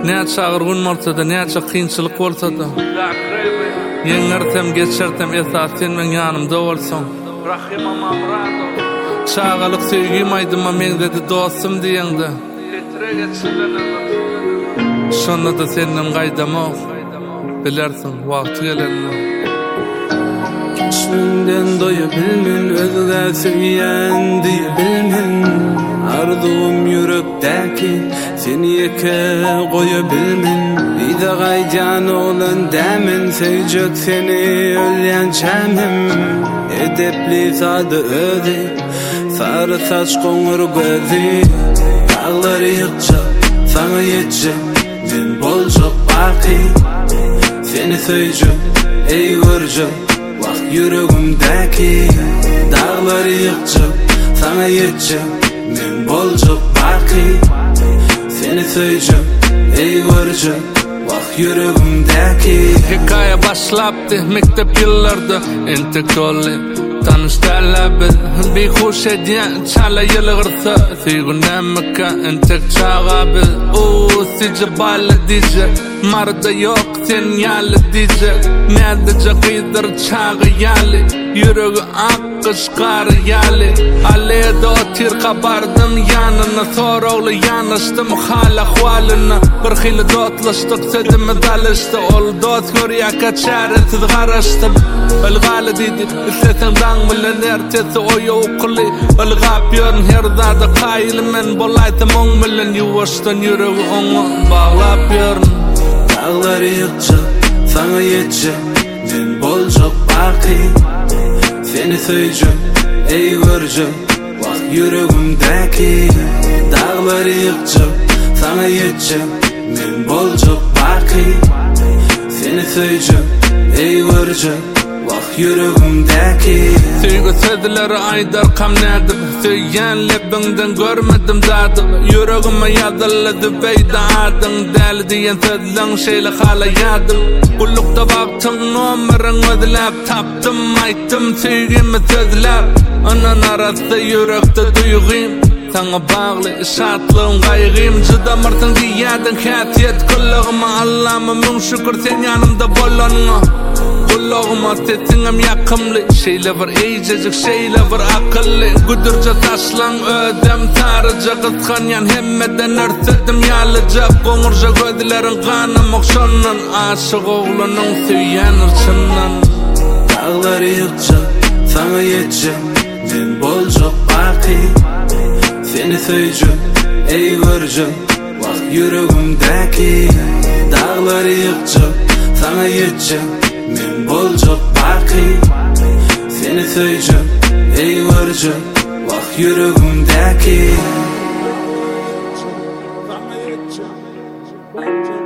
Näçe agyr gün bolsa da, näçe kynçylyk bolsa da, ýeňertem, geçertem esas sen men ýanymda bolsaň. Rahima Mamrado. Çağalyk sevgim aýdyma men dedi dostum diýeňde. Şonda da senden gaýdamak, bilersiň wagty gelende. Geçmenden doya bilmen, özüne sevýän diýe bilmen. Arzuum yürekdäki seni eke goýa bilmen. Ýa gaýjan olan dämen, sevjek seni ölýän çämim. Edepli sady özi, sarı saç goňur gözi. Dağlary ýykjak, saňa ýetjek, men boljak baqy. Seni söýjek, ey görjek, wagt yüregimdäki. Dağlary ýykjak, saňa ýetjek, men boljak baqy. Seni söýjek, ey görjek, wagt yüregimdäki. Hikaye başlapdy mektep ýyllarda, entektolle tanıştala biz bir hoş edýän çala ýylgyrsa, süýgünden mekka entek çaga biz. O sice balla diýje, marda ýok sen ýaly diýje. Näde jaqydyr çaga ýaly, ýüregi akqyşgar ýaly. Aleda tirqa bardym ýanyna, soragly ýanyşdym hal ahwalyna. Bir hili dotlaşdyk, sedimi dalışdy, ol dot görýäkä çäresiz garaşdym. Ilgaly diýdi, islesen daň bilen ertesi oýa ukly. Ilgap ýörün her zada qaýly men bolaýdym oň bilen ýuwaşdan ýüregi oňa baglap ýörün. Dağlary ýykjak, saňa ýetjek, men boljak baqy. Seni söýjek, ey görjek, wagt yüregimdäki. Dağlary ýykjak, saňa ýetjek, men boljak baqy. Seni söýjek, ey görjek, wagt yüregimdäki. Süýgü sözleri aýdar kam nädip, süýýän lebiňden görmedim zady. Yüregime ýazyldy beýda adyň, däl diýen sözleň şeýle hala ýadym. Gullukda baktyň nomeryň özläp tapdym, aýtdym süýgimi sözläp. Anan arasda yürekde duýgym, saňa bagly şatlygym gaýgym. Judamartyň diýýädiň häsiýet kullygyma, Allah'ma müň şükür sen ýanymda bolanyňa. Kulağıma sesiňem ýakymly, şeýle bir eýjejik, şeýle bir akylly. Güdürje taşlan ödem tarıja, gysganýan hemmeden örsedim ýalyja. Goňurja gözleriň ganamak şondan, aşyk oglanyň süýýän ırçyndan. Dağlary ýykjak, saňa ýetjek, men boljak baqy. Seni söýjek, ey görjek, wagt yüregimdäki. Dağlary ýykjak, saňa ýetjek, men boljak baqy. Seni söýjek, ey görjek, wagt yüregimdäki.